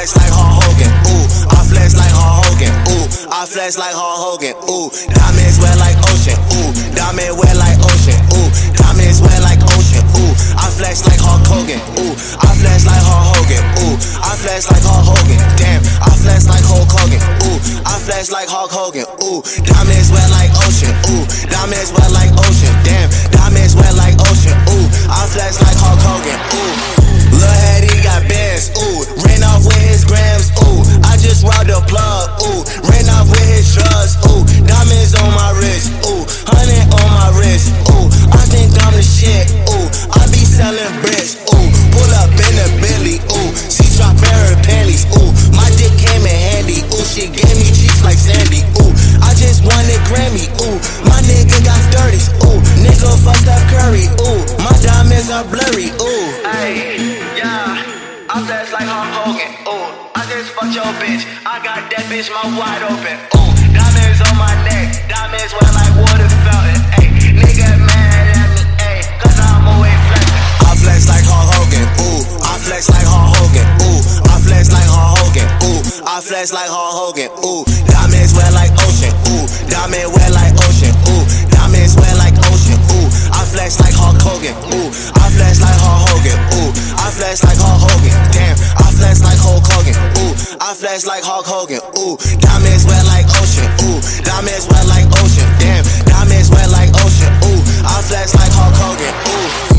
flex like Hulk Hogan. Ooh, I flex like Hulk Hogan. Ooh, I flex like Hulk Hogan. Ooh, diamonds wet like ocean. Ooh, diamond wet like ocean. Ooh, diamonds wet like ocean. Ooh, I flex like Hulk Hogan. Ooh, I flex like Hulk Hogan. Ooh, I flex like Hulk Hogan. Damn, I flex like Hulk Hogan. Ooh, I flex like Hulk Hogan. Ooh, diamonds wet like ocean. Ooh, diamonds wet like ocean. Damn, diamonds wet like ocean. Ooh, I flex like Hulk Hogan. Ooh, Lil' Heady got bands. Ooh, ran off with his grams. Ooh, I just robbed a plug. Ooh, ran off with his drugs. Ooh, diamonds on my wrist. Ooh, 100 on my wrist. Ooh, I think I'm the shit. Ooh, I be selling bricks. Ooh, pull up in the Bentley. Ooh, she dropped in her panties. Ooh, my dick came in handy. Ooh, she gave me cheeks like Sandy. Ooh, I just won a Grammy. Ooh, my nigga got 30s. Ooh, nigga fucked Steph Curry. Ooh, my diamonds are blurry. Ooh, Hey, yeah, I flex like Hulk Hogan. Ooh, I just fucked your bitch. I got that bitch mouth wide open. Ooh, diamonds on my neck. Diamonds wet like water fountain. Ayy, nigga mad at me, ayy, cause I'm always flexing. I flex like Hulk Hogan. Ooh, I flex like Hulk Hogan. Ooh, I flex like Hulk Hogan. Ooh, I flex like Hulk Hogan. Ooh, diamonds wet like ocean. Ooh, diamond wet like ocean. Ooh, diamonds wet like ocean. Ooh, I flex like Hulk Hogan. Ooh, I flex like Hulk Hogan. Ooh, I flex like Hulk Hogan. Damn, I flex like Hulk Hogan. Ooh, I flex like Hulk Hogan. Ooh, diamonds wet like ocean. Ooh, diamonds wet like ocean. Damn, diamonds wet like ocean. Ooh, I flex like Hulk Hogan. Ooh.